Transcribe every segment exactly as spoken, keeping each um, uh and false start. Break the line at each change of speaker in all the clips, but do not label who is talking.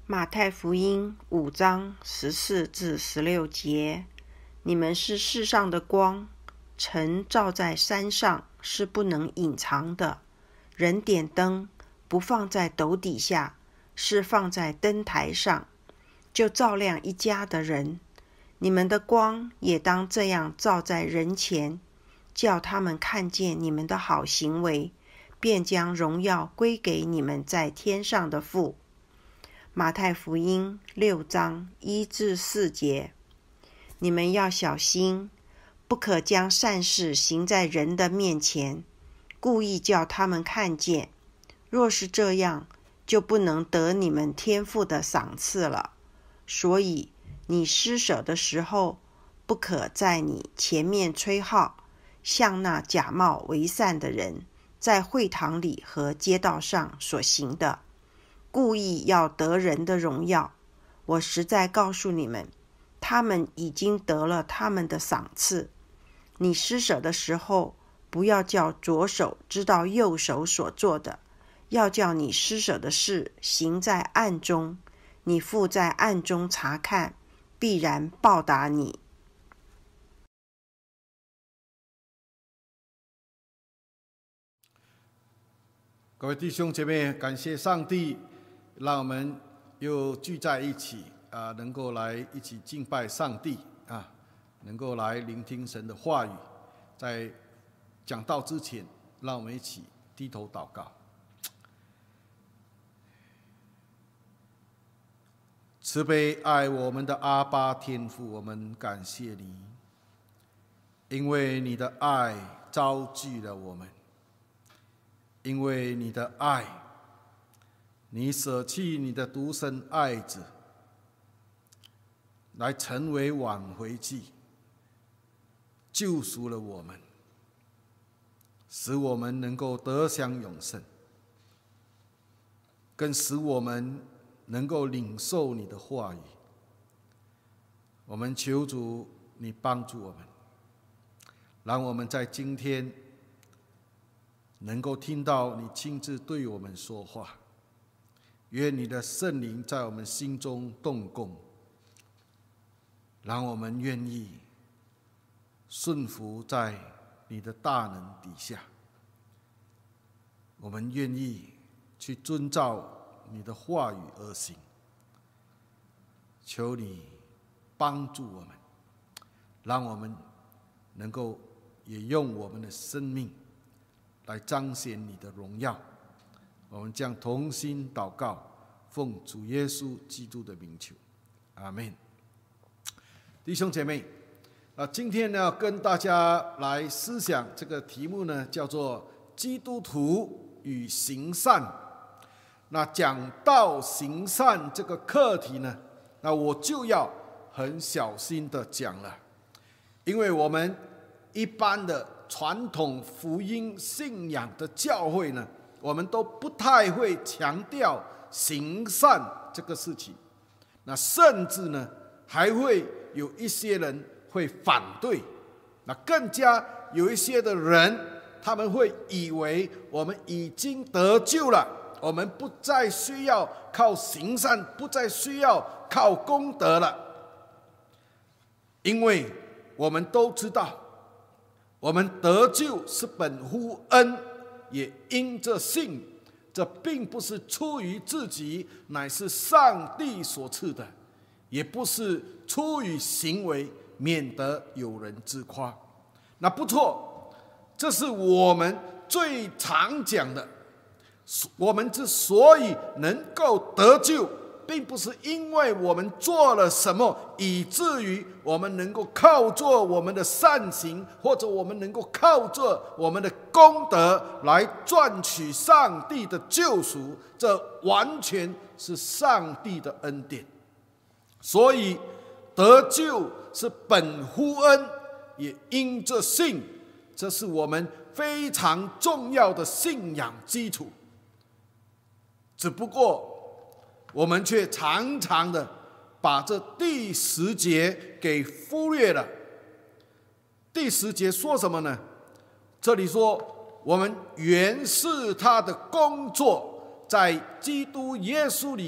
马太福音五章十四至十六节，你们是世上的光，晨照在山上是不能隐藏的。人点灯，不放在斗底下，是放在灯台上，就照亮一家的人。你们的光也当这样照在人前，叫他们看见你们的好行为，便将荣耀归给你们在天上的父。马太福音六章一至四节，你们要小心，不可将善事行在人的面前，故意叫他们看见。若是这样，就不能得你们天父的赏赐了。所以你施舍的时候，不可在你前面吹号，像那假冒为善的人在会堂里和街道上所行的，故意要得人的荣耀。我实在告诉你们，他们已经得了他们的赏赐。你施舍的时候，不要叫左手知道右手所做的，要叫你施舍的事行在暗中，你父在暗中查看，必然报答你。
各位弟兄姐妹，感谢上帝让我们又聚在一起啊，能够来一起敬拜上帝啊，能够来聆听神的话语。在讲道之前，让我们一起低头祷告。慈悲爱我们的阿爸天父，我们感谢你，因为你的爱招聚了我们，因为你的爱，你舍弃你的独生爱子，来成为挽回祭，救赎了我们，使我们能够得享永生，更使我们能够领受你的话语。我们求主你帮助我们，让我们在今天能够听到你亲自对我们说话。愿你的圣灵在我们心中动工，让我们愿意顺服在你的大能底下。我们愿意去遵照你的话语而行。求你帮助我们，让我们能够也用我们的生命来彰显你的荣耀。我们将同心祷告，奉主耶稣基督的名求，阿们。弟兄姐妹，啊，今天呢，跟大家来思想这个题目呢，叫做基督徒与行善。那讲到行善这个课题呢，那我就要很小心的讲了，因为我们一般的传统福音信仰的教会呢，我们都不太会强调行善这个事情，那甚至呢，还会有一些人会反对，那更加有一些的人，他们会以为我们已经得救了，我们不再需要靠行善，不再需要靠功德了。因为我们都知道，我们得救是本乎恩，也因着信，这并不是出于自己，乃是上帝所赐的，也不是出于行为，免得有人自夸。那不错，这是我们最常讲的。我们之所以能够得救，并不是因为我们做了什么，以至于我们能够靠着我们的善行，或者我们能够靠着我们的功德来赚取上帝的救赎，这完全是上帝的恩典。所以得救是本乎恩，也因着信，这是我们非常重要的信仰基础。只不过我们却常常的把这第十节给忽略了。第十节说什么呢？这里说，我们原是他的工作，在基督耶稣里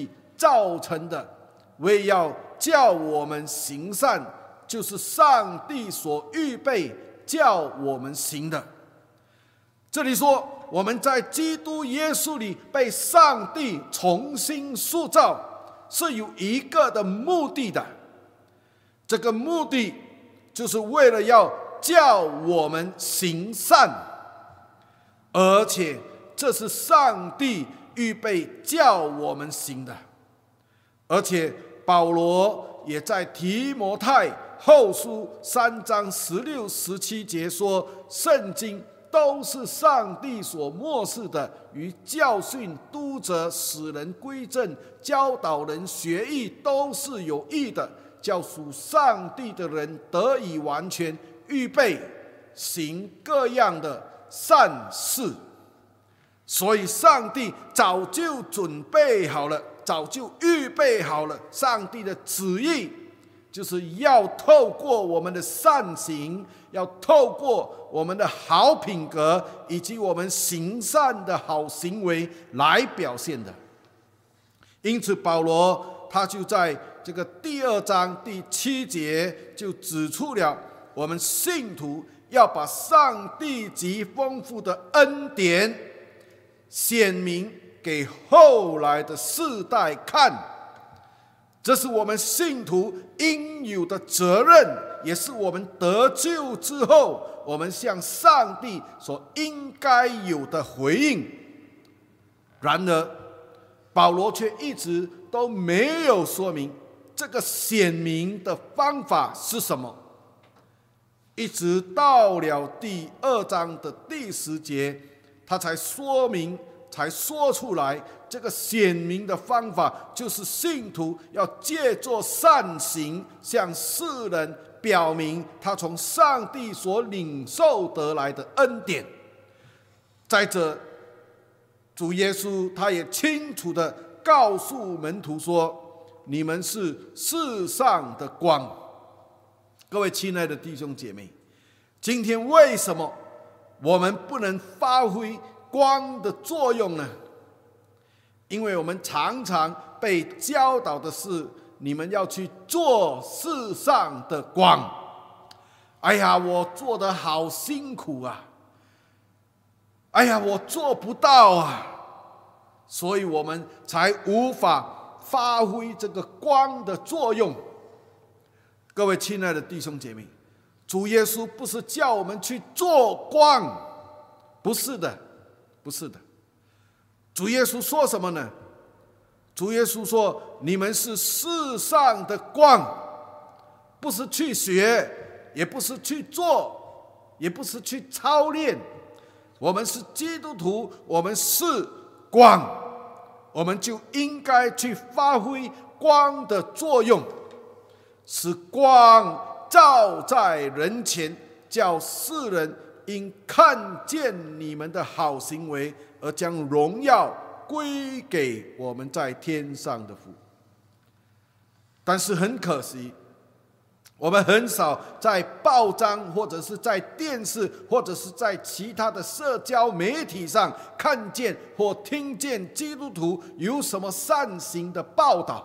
造成的，为要叫我们行善，就是上帝所预备叫我们行的。这里说，我们在基督耶稣里被上帝重新塑造，是有一个的目的的。这个目的就是为了要叫我们行善，而且这是上帝预备叫我们行的。而且保罗也在提摩太后书三章十六、十七节说，圣经都是上帝所默示的，于教训、督责、使人归正、教导人学义，都是有益的，叫属上帝的人得以完全，预备行各样的善事。所以上帝早就准备好了，早就预备好了，上帝的旨意就是要透过我们的善行，要透过我们的好品格，以及我们行善的好行为来表现的。因此保罗他就在这个第二章第七节就指出了，我们信徒要把上帝极丰富的恩典显明给后来的世代看，这是我们信徒应有的责任，也是我们得救之后我们向上帝所应该有的回应。然而保罗却一直都没有说明这个显明的方法是什么，一直到了第二章的第十节，他才说明，才说出来，这个显明的方法就是信徒要借作善行，向世人表明他从上帝所领受得来的恩典。再者，主耶稣他也清楚地告诉门徒说，你们是世上的光。各位亲爱的弟兄姐妹，今天为什么我们不能发挥光的作用呢？因为我们常常被教导的是，你们要去做世上的光。哎呀，我做得好辛苦啊！哎呀，我做不到啊！所以我们才无法发挥这个光的作用。各位亲爱的弟兄姐妹，主耶稣不是叫我们去做光，不是的，不是的。主耶稣说什么呢？主耶稣说，你们是世上的光，不是去学，也不是去做，也不是去操练。我们是基督徒，我们是光，我们就应该去发挥光的作用，使光照在人前，叫世人因看见你们的好行为，而将荣耀归给我们在天上的父。但是很可惜，我们很少在报章或者是在电视或者是在其他的社交媒体上看见或听见基督徒有什么善行的报道，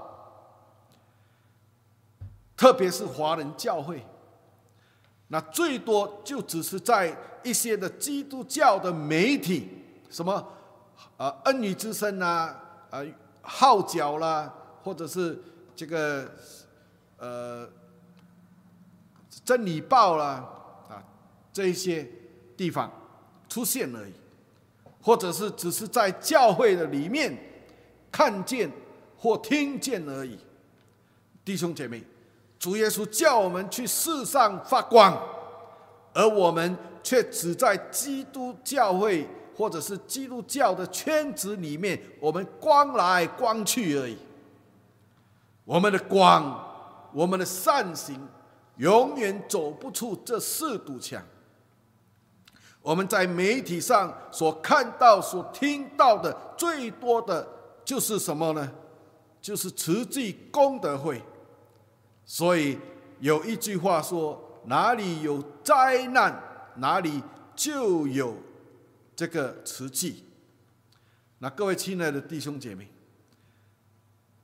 特别是华人教会，那最多就只是在一些的基督教的媒体，什么呃恩语之声啊，呃号角啦，或者是这个呃真理报啦啊这一些地方出现而已，或者是只是在教会的里面看见或听见而已。弟兄姐妹，主耶稣叫我们去世上发光，而我们却只在基督教会或者是基督教的圈子里面，我们光来光去而已。我们的光，我们的善行永远走不出这四堵墙。我们在媒体上所看到、所听到的最多的就是什么呢？就是慈济功德会。所以有一句话说，哪里有灾难，哪里就有这个慈济。那各位亲爱的弟兄姐妹，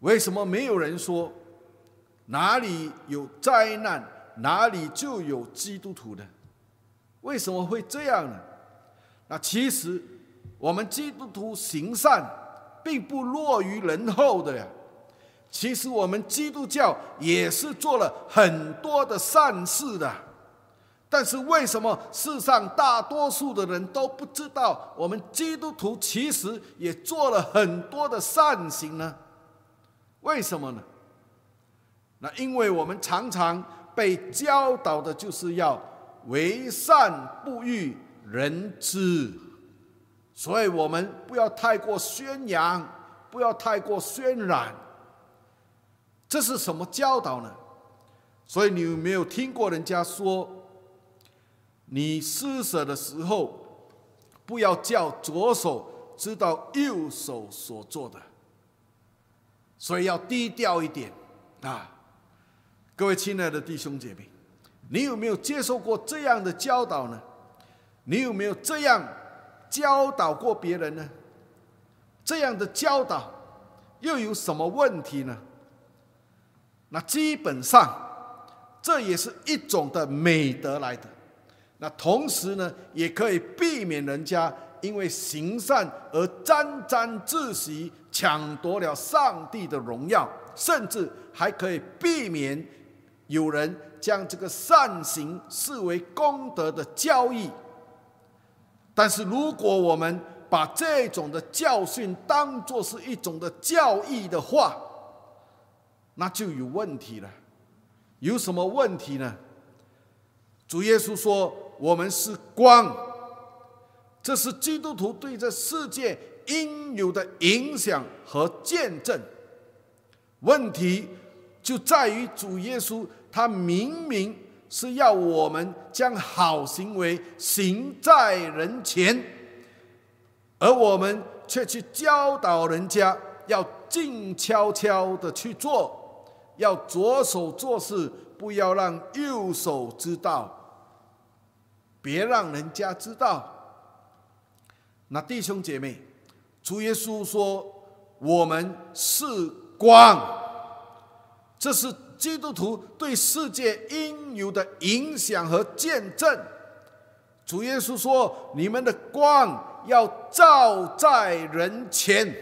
为什么没有人说哪里有灾难，哪里就有基督徒呢？为什么会这样呢？那其实我们基督徒行善并不落于人后的呀。其实我们基督教也是做了很多的善事的，但是为什么世上大多数的人都不知道我们基督徒其实也做了很多的善行呢？为什么呢？那因为我们常常被教导的就是要为善不欲人知，所以我们不要太过宣扬，不要太过渲染。这是什么教导呢？所以你有没有听过人家说，你施舍的时候不要叫左手知道右手所做的，所以要低调一点啊！各位亲爱的弟兄姐妹，你有没有接受过这样的教导呢？你有没有这样教导过别人呢？这样的教导又有什么问题呢？那基本上这也是一种的美德来的，那同时呢也可以避免人家因为行善而沾沾自喜，抢夺了上帝的荣耀，甚至还可以避免有人将这个善行视为功德的交易。但是如果我们把这种的教训当作是一种的教义的话，那就有问题了。有什么问题呢？主耶稣说我们是光，这是基督徒对这世界应有的影响和见证。问题就在于主耶稣他明明是要我们将好行为行在人前，而我们却去教导人家要静悄悄的去做，要左手做事，不要让右手知道，别让人家知道。那弟兄姐妹，主耶稣说我们是光，这是基督徒对世界应有的影响和见证。主耶稣说你们的光要照在人前。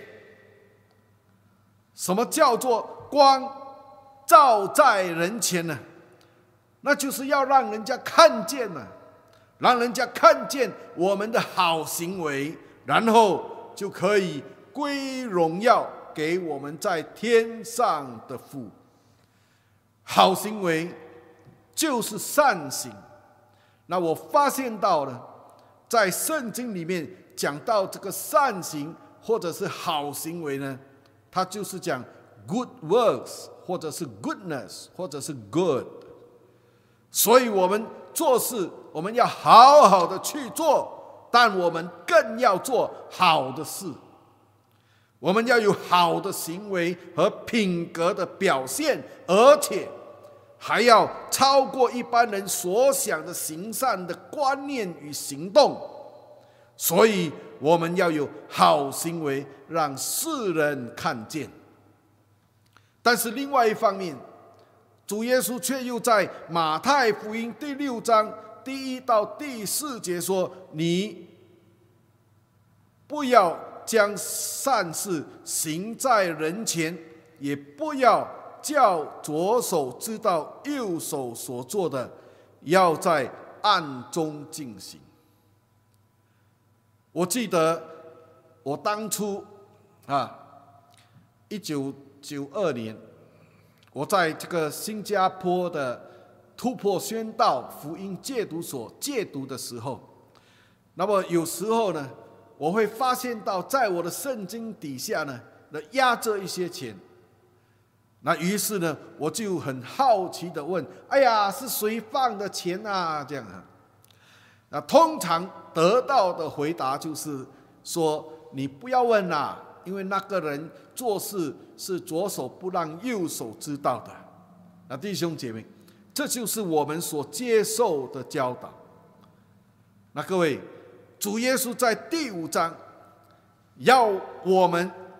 什么叫做光照在人前呢？那就是要让人家看见呢、啊，让人家看见我们的好行为，然后就可以归荣耀给我们在天上的父。好行为就是善行。那我发现到了，在圣经里面讲到这个善行或者是好行为呢，它就是讲 good works 或者是 goodness 或者是 good。所以我们做事我们要好好的去做，但我们更要做好的事。我们要有好的行为和品格的表现，而且还要超过一般人所想的行善的观念与行动。所以我们要有好行为让世人看见。但是另外一方面，主耶稣却又在马太福音第六章第一到第四节说，你不要将善事行在人前，也不要叫左手知道右手所做的，要在暗中进行。我记得我当初啊，一九九二年，我在这个新加坡的突破宣道福音戒毒所戒毒的时候，那么有时候呢，我会发现到在我的圣经底下呢，压着一些钱。那于是呢，我就很好奇的问：哎呀，是谁放的钱啊？这样啊。那通常得到的回答就是说：你不要问啦，因为那个人做事是左手不让右手知道的。那弟兄姐妹，这就是我们所接受的教导。那各位，主耶稣在第五章要我们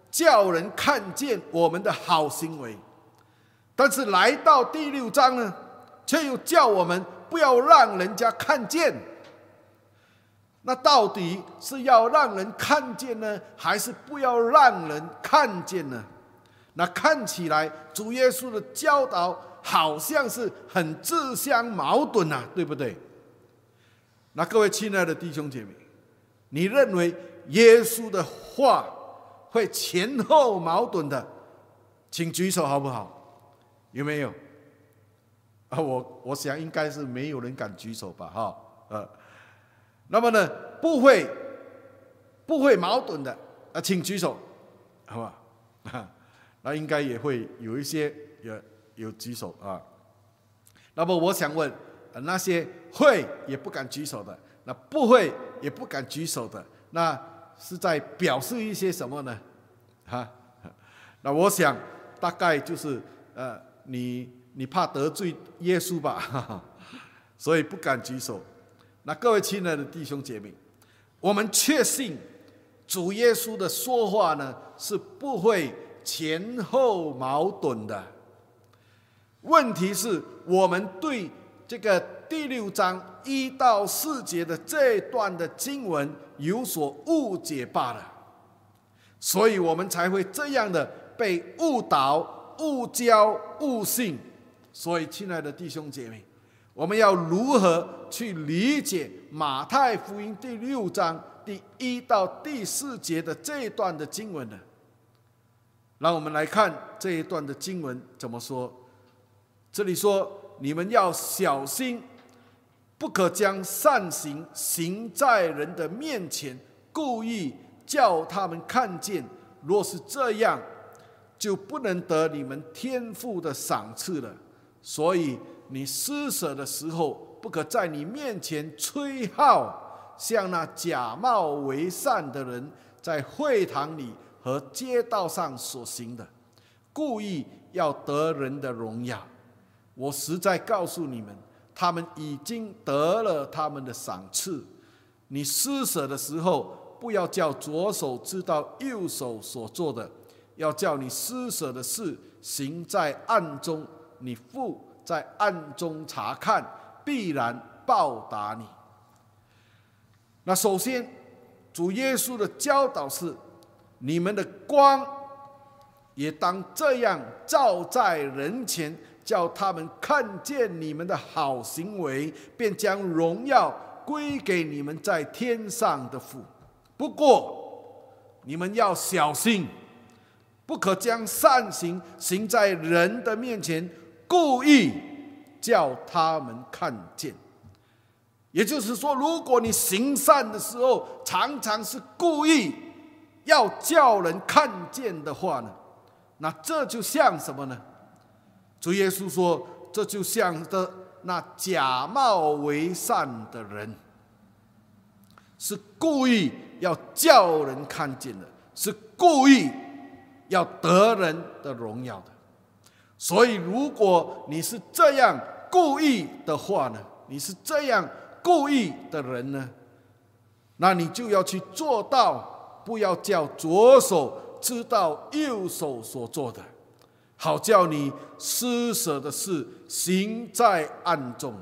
叫人看见我们的好行为。但是来到第六章呢，却又叫我们不要让人家看见。那到底是要让人看见呢，还是不要让人看见呢？那看起来主耶稣的教导好像是很自相矛盾啊，对不对？那各位亲爱的弟兄姐妹，你认为耶稣的话会前后矛盾的，请举手好不好？有没有？啊，我我想应该是没有人敢举手吧，哈，呃，那么呢，不会不会矛盾的啊，请举手，好吧？啊，那应该也会有一些有有举手啊。那么我想问，那些会也不敢举手的，那不会也不敢举手的，那是在表示一些什么呢？哈，那我想大概就是呃。你你怕得罪耶稣吧，哈哈，所以不敢举手。那各位亲爱的弟兄姐妹，我们确信主耶稣的说话呢是不会前后矛盾的。问题是我们对这个第六章一到四节的这一段的经文有所误解罢了，所以我们才会这样的被误导、误教、误信。所以亲爱的弟兄姐妹，我们要如何去理解马太福音第六章第一到第四节的这一段的经文呢？让我们来看这一段的经文怎么说。这里说，你们要小心，不可将善行行在人的面前，故意叫他们看见，若是这样，就不能得你们天父的赏赐了。所以你施舍的时候，不可在你面前吹号，像那假冒为善的人在会堂里和街道上所行的，故意要得人的荣耀。我实在告诉你们，他们已经得了他们的赏赐。你施舍的时候，不要叫左手知道右手所做的，要叫你施舍的事行在暗中，你父在暗中查看，必然报答你。那首先，主耶稣的教导是，你们的光也当这样照在人前，叫他们看见你们的好行为，便将荣耀归给你们在天上的父。不过你们要小心，不可将善行行在人的面前，故意叫他们看见。也就是说，如果你行善的时候常常是故意要叫人看见的话呢，那这就像什么呢？主耶稣说，这就像的那假冒为善的人，是故意要叫人看见的，是故意要得人的荣耀的。所以如果你是这样故意的话呢，你是这样故意的人呢，那你就要去做到，不要叫左手知道右手所做的，好叫你施舍的事行在暗中。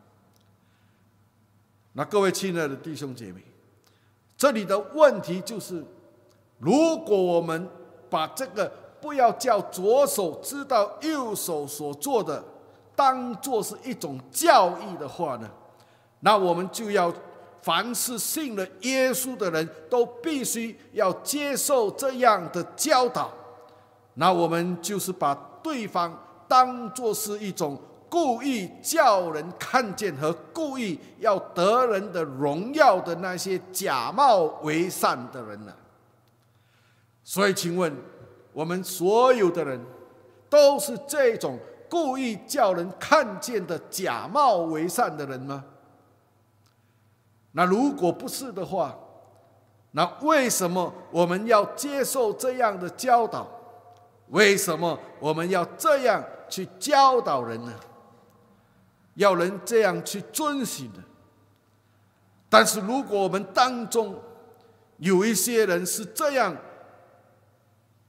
那各位亲爱的弟兄姐妹，这里的问题就是，如果我们把这个不要叫左手知道右手所做的当作是一种教义的话呢，那我们就要凡是信了耶稣的人都必须要接受这样的教导。那我们就是把对方当作是一种故意叫人看见和故意要得人的荣耀的那些假冒为善的人了。所以请问，我们所有的人都是这种故意叫人看见的假冒为善的人吗？那如果不是的话，那为什么我们要接受这样的教导？为什么我们要这样去教导人呢？要人这样去遵循呢？但是如果我们当中有一些人是这样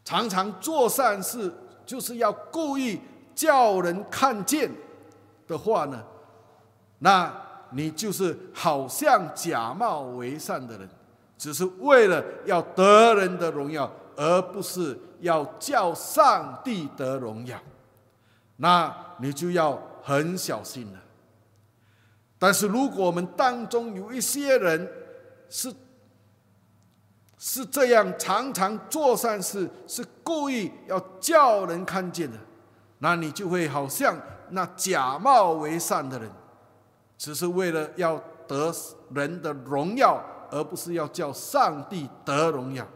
常常做善事，就是要故意叫人看见的话呢，那你就是好像假冒为善的人，只是为了要得人的荣耀，而不是要叫上帝得荣耀，那你就要很小心了。但是如果我们当中有一些人是是这样，常常做善事，是故意要叫人看见的，那你就会好像那假冒为善的人，只是为了要得人的荣耀，而不是要叫上帝得荣耀。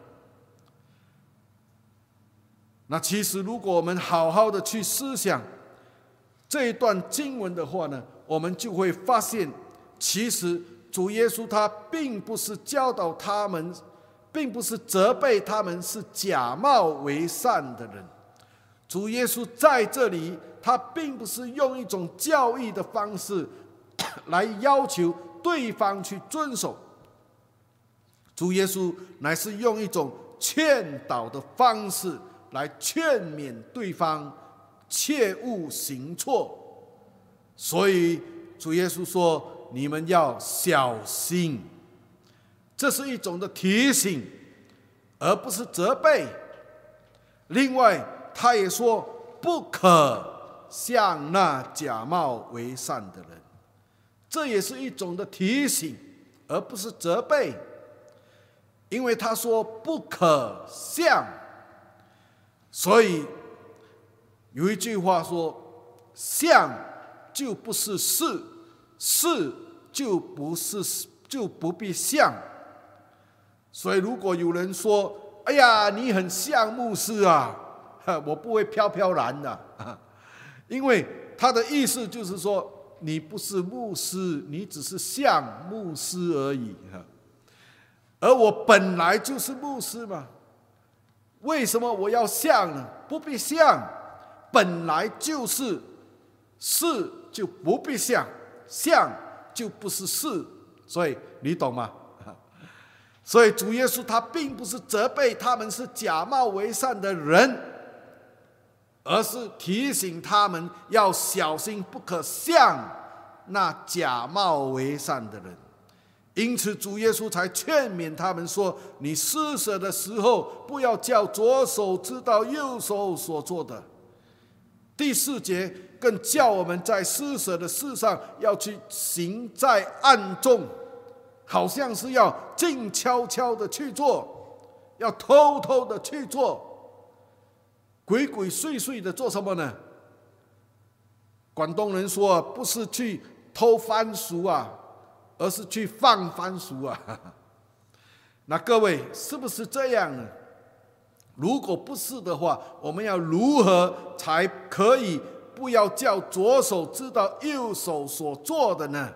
那其实如果我们好好的去思想这一段经文的话呢，我们就会发现，其实主耶稣他并不是教导他们，并不是责备他们是假冒为善的人。主耶稣在这里，他并不是用一种教义的方式来要求对方去遵守，主耶稣乃是用一种劝导的方式来劝勉对方切勿行错。所以主耶稣说，你们要小心，这是一种的提醒，而不是责备。另外他也说，不可像那假冒为善的人，这也是一种的提醒，而不是责备。因为他说不可像，所以有一句话说，像就不是是，是就不是就不必像。所以如果有人说，哎呀，你很像牧师啊，我不会飘飘然的，因为他的意思就是说，你不是牧师，你只是像牧师而已，而我本来就是牧师嘛，为什么我要像呢？不必像，本来就是，是就不必像，像就不是是，所以你懂吗？所以主耶稣他并不是责备他们是假冒为善的人，而是提醒他们要小心，不可像那假冒为善的人。因此主耶稣才劝勉他们说，你施舍的时候，不要叫左手知道右手所做的。第四节更叫我们在施舍的事上要去行在暗中，好像是要静悄悄的去做，要偷偷的去做，鬼鬼祟祟的做什么呢？广东人说，不是去偷番薯啊，而是去放番薯啊。那各位是不是这样呢？如果不是的话，我们要如何才可以不要叫左手知道右手所做的呢？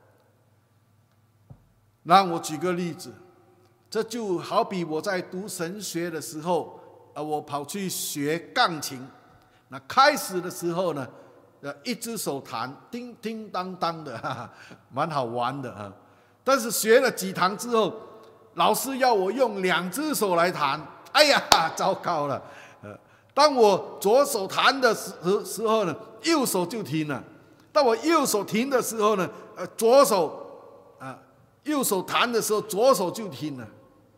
让我举个例子，这就好比我在读神学的时候，我跑去学钢琴。那开始的时候呢，一只手弹，叮叮当当的，哈哈，蛮好玩的啊。但是学了几堂之后，老师要我用两只手来弹，哎呀，糟糕了！当我左手弹的时候呢，右手就停了；当我右手停的时候呢，呃，左手啊，右手弹的时候，左手就停了。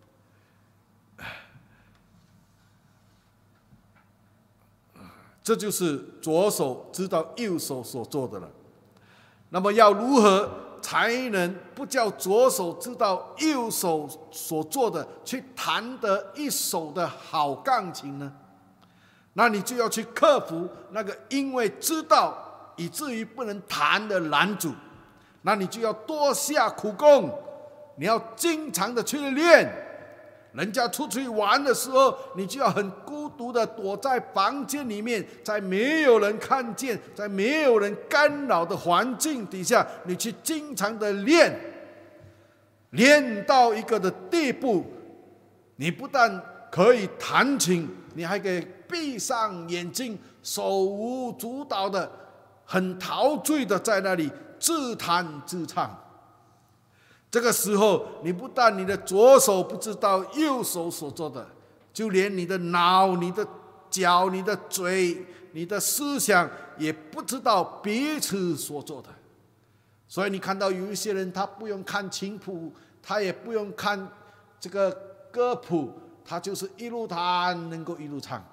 这就是左手知道右手所做的了。那么要如何才能不叫左手知道右手所做的，去弹得一手的好钢琴呢？那你就要去克服那个因为知道以至于不能弹的拦阻。那你就要多下苦功，你要经常的去练。人家出去玩的时候，你就要很孤独的躲在房间里面，在没有人看见，在没有人干扰的环境底下，你去经常的练，练到一个的地步，你不但可以弹琴，你还可以闭上眼睛，手舞足蹈的，很陶醉的在那里自弹自唱。这个时候，你不但你的左手不知道右手所做的， 就连你的脑、你的脚、你的嘴、你的思想也不知道彼此所做的。所以你看到有一些人，他不用看琴谱，他也不用看这个歌谱，他就是一路弹能够一路唱，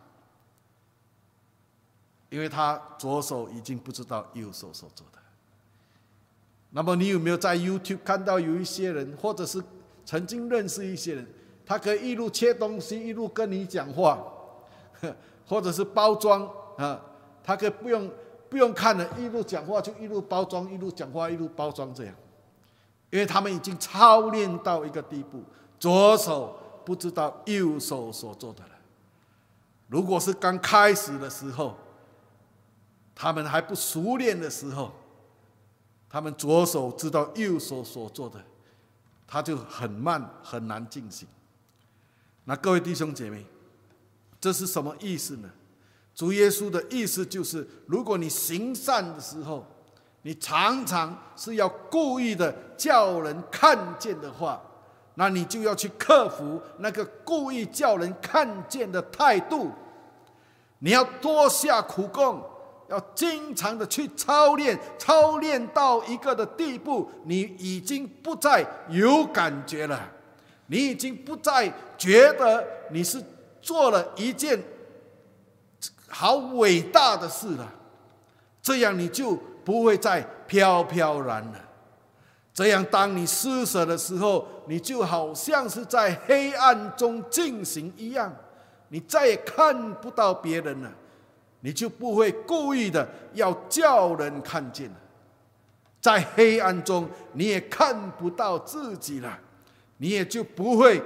因为他左手已经不知道右手所做的。那么你有没有在 YouTube 看到有一些人，或者是曾经认识一些人，他可以一路切东西，一路跟你讲话，或者是包装啊，他可以不用不用看了，一路讲话就一路包装，一路讲话一路包装这样，因为他们已经操练到一个地步，左手不知道右手所做的了。如果是刚开始的时候，他们还不熟练的时候，他们左手知道右手所做的，他就很慢很难进行。那各位弟兄姐妹，这是什么意思呢？主耶稣的意思就是，如果你行善的时候，你常常是要故意的叫人看见的话，那你就要去克服那个故意叫人看见的态度，你要多下苦功，要经常的去操练，操练到一个的地步，你已经不再有感觉了，你已经不再觉得你是做了一件好伟大的事了，这样你就不会再飘飘然了。这样当你施舍的时候，你就好像是在黑暗中进行一样，你再也看不到别人了，你就不会故意的要叫人看见了。在黑暗中你也看不到自己了，你也就不会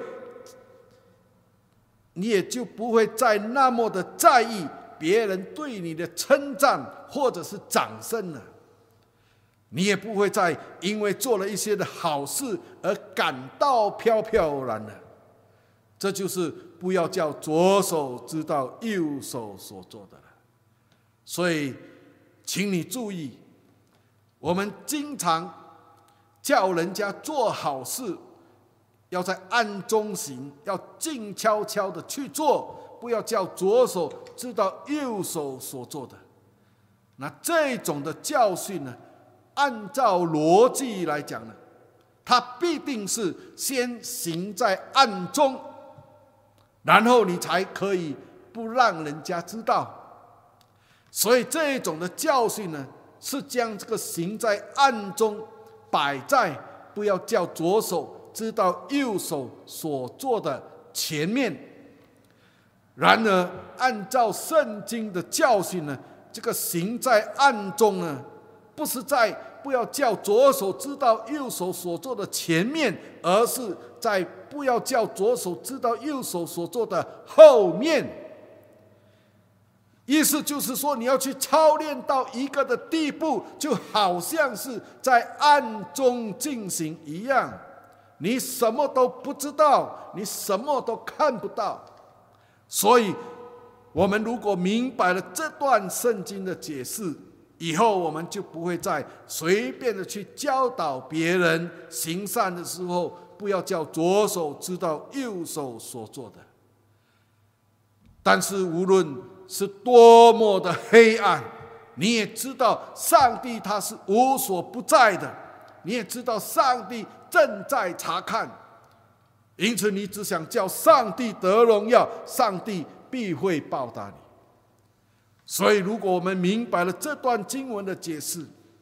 你也就不会再那么的在意别人对你的称赞或者是掌声了，你也不会再因为做了一些的好事而感到飘飘然了。这就是不要叫左手知道右手所做的了。所以请你注意，我们经常叫人家做好事，要在暗中行，要静悄悄的去做，不要叫左手知道右手所做的。那这种的教训呢，按照逻辑来讲呢，它必定是先行在暗中，然后你才可以不让人家知道。所以这种的教训呢，是将这个行在暗中摆在不要叫左手知道右手所做的前面。然而按照圣经的教训呢，这个行在暗中呢，不是在不要叫左手知道右手所做的前面，而是在不要叫左手知道右手所做的后面。意思就是说，你要去操练到一个的地步，就好像是在暗中进行一样，你什么都不知道，你什么都看不到。所以我们如果明白了这段圣经的解释以后，我们就不会再随便的去教导别人行善的时候，不要叫左手知道右手所做的。但是无论是多么的黑暗，你也知道上帝他是无所不在的，你也知道上帝正在查看，因此你只想叫上帝得荣耀，上帝必会报答你。所以如果我们明白了这段经文的解释，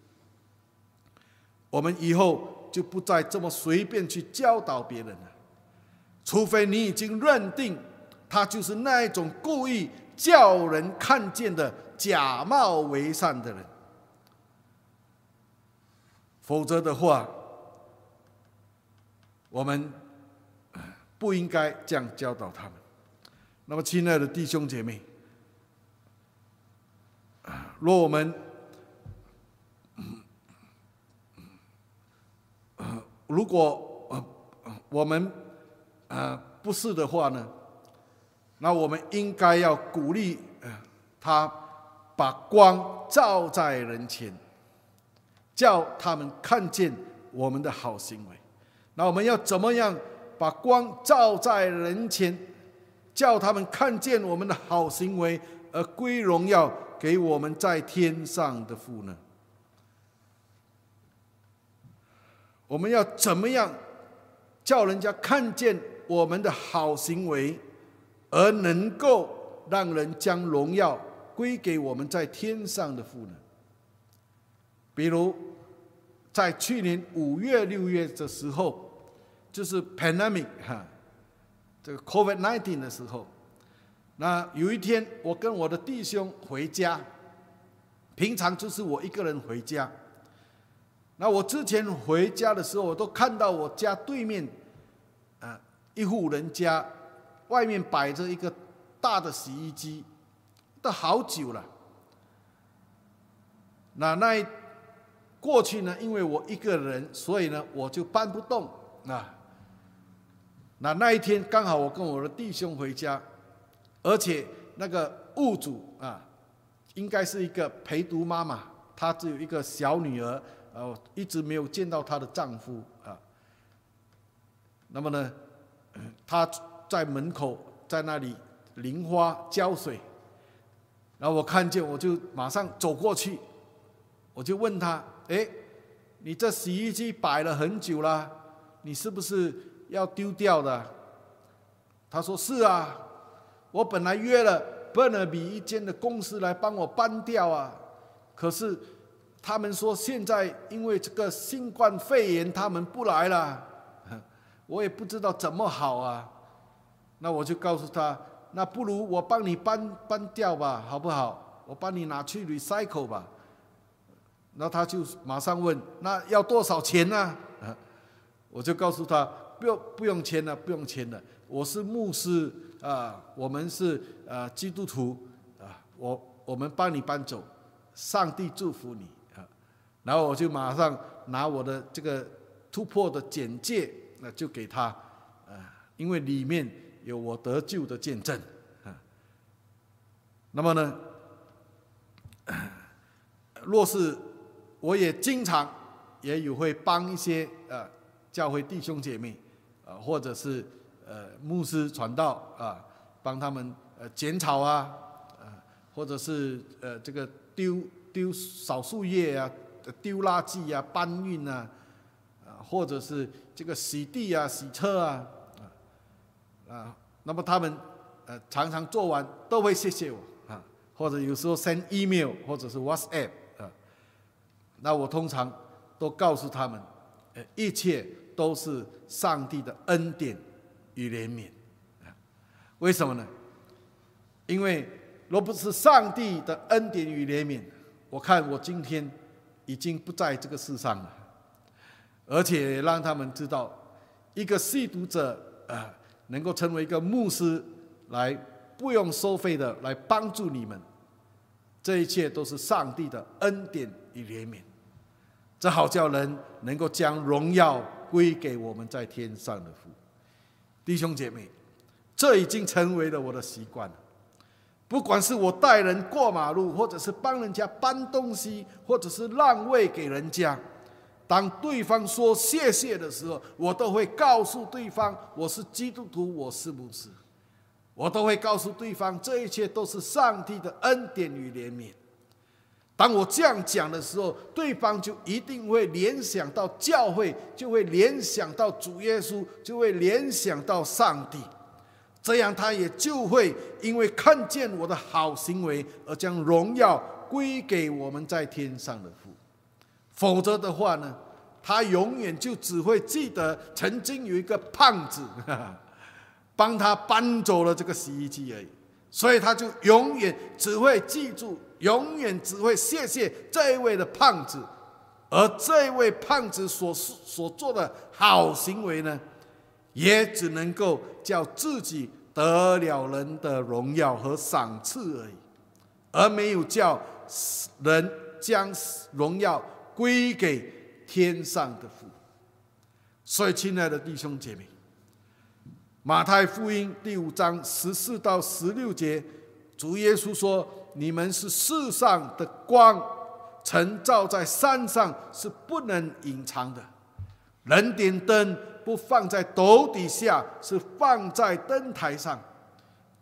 我们以后就不再这么随便去教导别人了，除非你已经认定他就是那一种故意叫人看见的假冒为善的人，否则的话，我们不应该这样教导他们。那么亲爱的弟兄姐妹，若我们如果我们不是的话呢，那我们应该要鼓励他把光照在人前，叫他们看见我们的好行为。那我们要怎么样把光照在人前？ 叫他们看见我们的好行为，而归荣耀给我们在天上的父呢？我们要怎么样叫人家看见我们的好行为，而能够让人将荣耀归给我们在天上的父呢？比如在去年五月、六月的时候，就是 pandemic 哈，这个 COVID 十九 的时候，那有一天我跟我的弟兄回家，平常就是我一个人回家。那我之前回家的时候，我都看到我家对面，呃，一户人家外面摆着一个大的洗衣机，都好久了。那那一过去呢，因为我一个人，所以呢我就搬不动啊。那那一天刚好我跟我的弟兄回家，而且那个屋主啊，应该是一个陪读妈妈，她只有一个小女儿，呃，一直没有见到她的丈夫啊。那么呢，她在门口在那里淋花浇水，然后我看见，我就马上走过去，我就问她。哎，你这洗衣机摆了很久了，你是不是要丢掉的？他说是啊，我本来约了 Burnaby 一间的公司来帮我搬掉啊，可是他们说现在因为这个新冠肺炎，他们不来了，我也不知道怎么好啊。那我就告诉他，那不如我帮你搬搬掉吧，好不好？我帮你拿去 recycle 吧。然后他就马上问：“那要多少钱呢？”我就告诉他：“不用不用钱了，不用钱了。我是牧师啊，我们是啊基督徒啊，我我们帮你搬走，上帝祝福你啊。”然后我就马上拿我的这个突破的简介，那就给他啊，因为里面有我得救的见证啊。那么呢，若是我也经常也有会帮一些呃教会弟兄姐妹，呃或者是呃牧师传道啊，帮他们呃剪草啊，啊或者是呃这个丢丢扫树叶啊，丢垃圾啊，搬运啊，啊或者是这个洗地啊、洗车啊，啊啊，那么他们呃常常做完都会谢谢我啊，或者有时候 send email 或者是 WhatsApp。那我通常都告诉他们，一切都是上帝的恩典与怜悯。为什么呢？因为若不是上帝的恩典与怜悯，我看我今天已经不在这个世上了。而且让他们知道，一个吸毒者啊，能够成为一个牧师，来不用收费的来帮助你们，这一切都是上帝的恩典与怜悯。这好叫人能够将荣耀归给我们在天上的父。弟兄姐妹，这已经成为了我的习惯了。不管是我带人过马路，或者是帮人家搬东西，或者是让位给人家，当对方说谢谢的时候，我都会告诉对方，我是基督徒，我是牧师。我都会告诉对方，这一切都是上帝的恩典与怜悯。当我这样讲的时候，对方就一定会联想到教会，就会联想到主耶稣，就会联想到上帝。这样他也就会因为看见我的好行为，而将荣耀归给我们在天上的父。否则的话呢，他永远就只会记得曾经有一个胖子帮他搬走了这个洗衣机而已，所以他就永远只会记住，永远只会谢谢这一位的胖子，而这一位胖子所所做的好行为呢，也只能够叫自己得了人的荣耀和赏赐而已，而没有叫人将荣耀归给天上的父。所以，亲爱的弟兄姐妹，马太福音第五章十四到十六节，主耶稣说：“你们是世上的光，晨照在山上是不能隐藏的。人点灯不放在斗底下，是放在灯台上，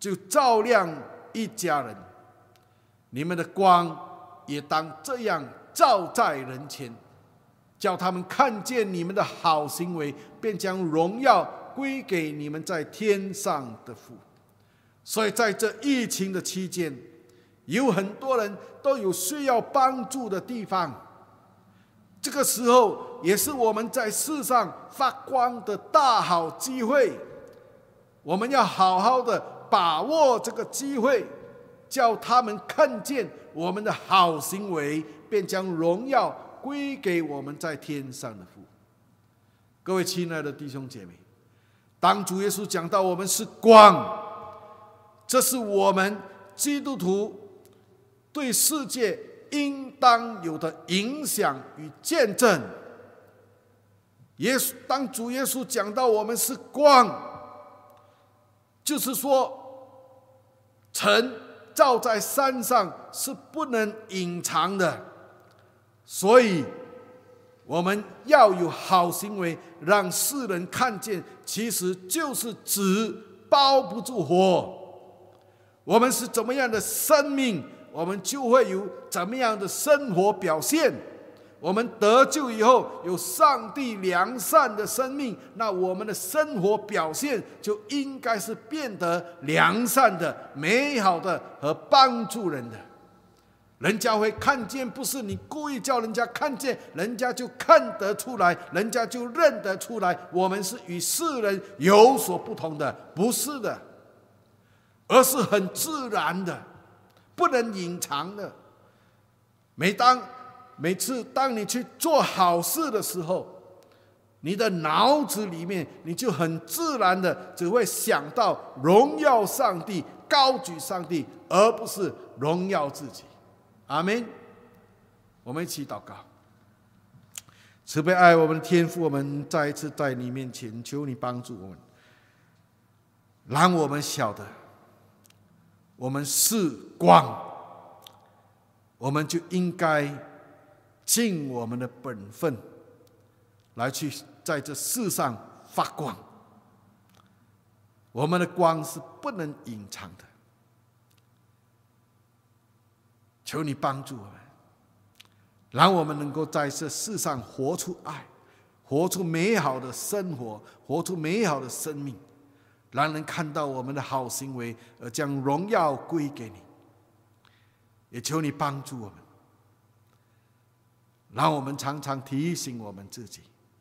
就照亮一家人。你们的光也当这样照在人前，叫他们看见你们的好行为，便将荣耀归给你们在天上的父。所以在这疫情的期间，有很多人都有需要帮助的地方，这个时候也是我们在世上发光的大好机会。我们要好好的把握这个机会，叫他们看见我们的好行为，便将荣耀归给我们在天上的父。各位亲爱的弟兄姐妹，当主耶稣讲到我们是光，这是我们基督徒对世界应当有的影响与见证。耶稣，当主耶稣讲到我们是光，就是说晨照在山上是不能隐藏的，所以我们要有好行为，让世人看见，其实就是纸包不住火。我们是怎么样的生命，我们就会有怎么样的生活表现。我们得救以后有上帝良善的生命，那我们的生活表现就应该是变得良善的、美好的和帮助人的。人家会看见，不是你故意叫人家看见，人家就看得出来，人家就认得出来，我们是与世人有所不同的，不是的，而是很自然的，不能隐藏的。每当每次当你去做好事的时候，你的脑子里面你就很自然的只会想到荣耀上帝、高举上帝，而不是荣耀自己。阿们。我们一起祷告。慈悲爱我们的天父，我们再一次在你面前求你帮助我们，让我们晓得我们是光，我们就应该尽我们的本分来去在这世上发光。我们的光是不能隐藏的，求你帮助我们，让我们能够在这世上活出爱，活出美好的生活，活出美好的生命，让人看到我们的好行为，而将荣耀归给你。也求你帮助我们，让我们常常提醒我们自己，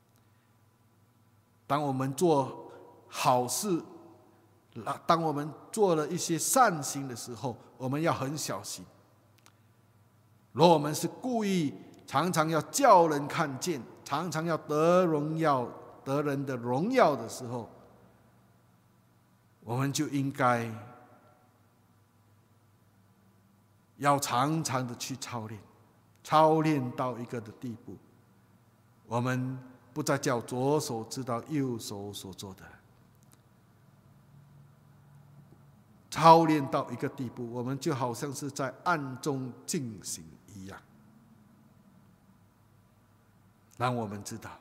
当我们做好事，当我们做了一些善行的时候，我们要很小心。若我们是故意常常要叫人看见，常常要得荣耀、得人的荣耀的时候，我们就应该要常常的去操练，操练到一个的地步，我们不再叫左手知道右手所做的，操练到一个地步，我们就好像是在暗中进行一样，让我们知道，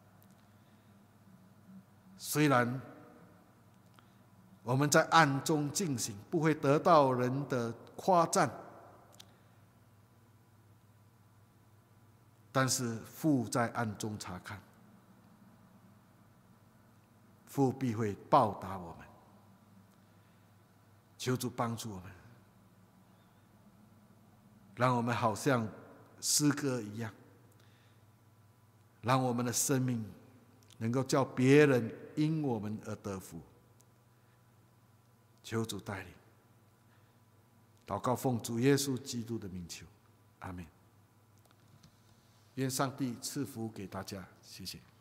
虽然我们在暗中进行，不会得到人的夸赞，但是父在暗中察看，父必会报答我们。求主帮助我们，让我们好像诗歌一样，让我们的生命能够叫别人因我们而得福。求主带领，祷告奉主耶稣基督的名求，阿们。愿上帝赐福给大家，谢谢。